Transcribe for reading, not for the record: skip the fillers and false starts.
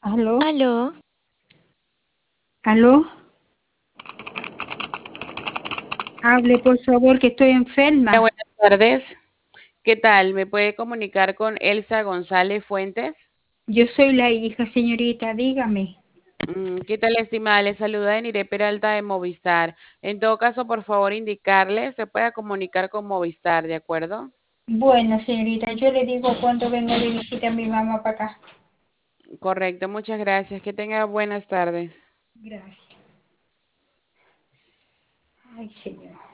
¿Aló? Aló, ¿Aló? Hable, por favor, que estoy hola, enferma. buenas tardes. ¿Qué tal? ¿Me puede comunicar con Elsa González Fuentes? Yo soy la hija, señorita, dígame. ¿Qué tal, estimada? Le saluda Eniré Peralta de Movistar. En todo caso, por favor, indicarle, se pueda comunicar con Movistar, ¿de acuerdo? Bueno, señorita, yo le digo cuando venga de visita a mi mamá para acá. Correcto, muchas gracias. Que tenga buenas tardes. Gracias. Ay, señor.